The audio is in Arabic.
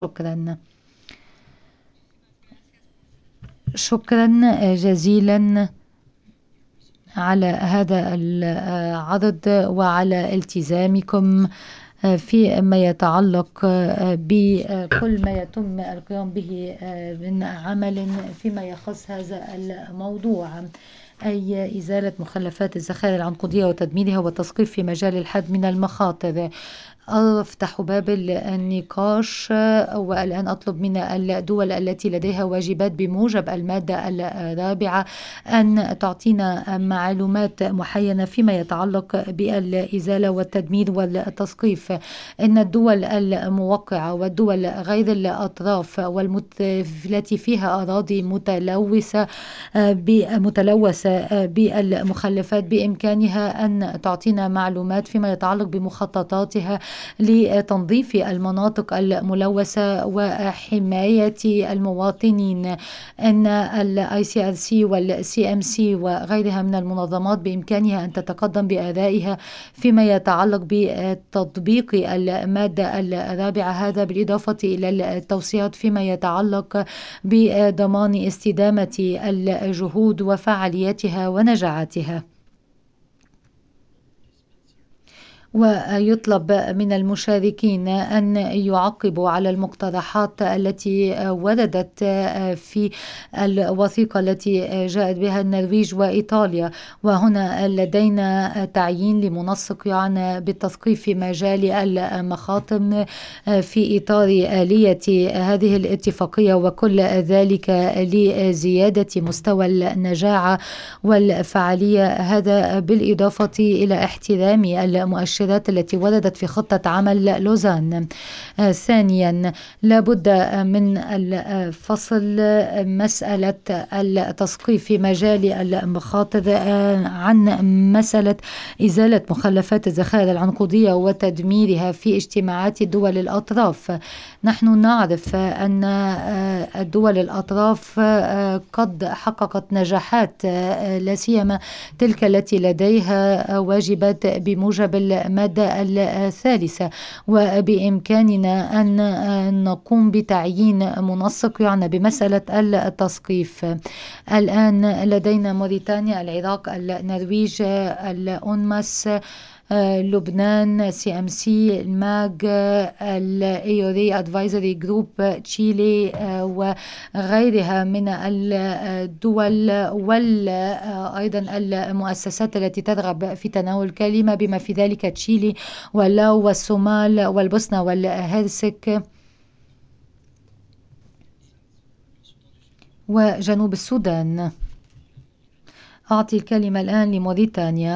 شكرا. شكرا جزيلا على هذا العرض وعلى التزامكم فيما يتعلق بكل ما يتم القيام به من عمل فيما يخص هذا الموضوع، أي إزالة مخلفات الذخائر العنقودية وتدميرها والتثقيف في مجال الحد من المخاطر. أفتح باب النقاش والآن أطلب من الدول التي لديها واجبات بموجب المادة الرابعة أن تعطينا معلومات محينة فيما يتعلق بالإزالة والتدمير والتثقيف. إن الدول الموقعة والدول غير الأطراف والتي فيها أراضي متلوثة بالمخلفات بإمكانها أن تعطينا معلومات فيما يتعلق بمخططاتها لتنظيف المناطق الملوثة وحماية المواطنين. أن ال ICRC وال CMC وغيرها من المنظمات بإمكانها أن تتقدم بآرائها فيما يتعلق بتطبيق المادة الرابعة، هذا بالإضافة إلى التوصيات فيما يتعلق بضمان استدامة الجهود وفعاليتها ونجاعتها. ويطلب من المشاركين أن يعقبوا على المقترحات التي وردت في الوثيقة التي جاءت بها النرويج وإيطاليا. وهنا لدينا تعيين لمنسق يعنى بالتثقيف في مجال المخاطر في إطار آلية هذه الاتفاقية، وكل ذلك لزيادة مستوى النجاعة والفعالية، هذا بالإضافة إلى احترام المؤشرات التي وردت في خطة عمل لوزان. ثانيا، لابد من الفصل مسألة التثقيف في مجال المخاطر عن مسألة إزالة مخلفات الذخائر العنقودية وتدميرها في اجتماعات الدول الأطراف. نحن نعرف أن الدول الأطراف قد حققت نجاحات، لا سيما تلك التي لديها واجبات بموجب المادة الثالثة، وبإمكاننا أن نقوم بتعيين منسق يعنى بمسألة التثقيف. الآن لدينا موريتانيا، العراق، النرويج، الأونماس، لبنان، CMC، الماج، الإيوري أدفايزري جروب، تشيلي وغيرها من الدول، وأيضا المؤسسات التي ترغب في تناول الكلمة بما في ذلك تشيلي واللاو والصومال والبوسنة والهرسك وجنوب السودان. أعطي الكلمة الآن لموريتانيا.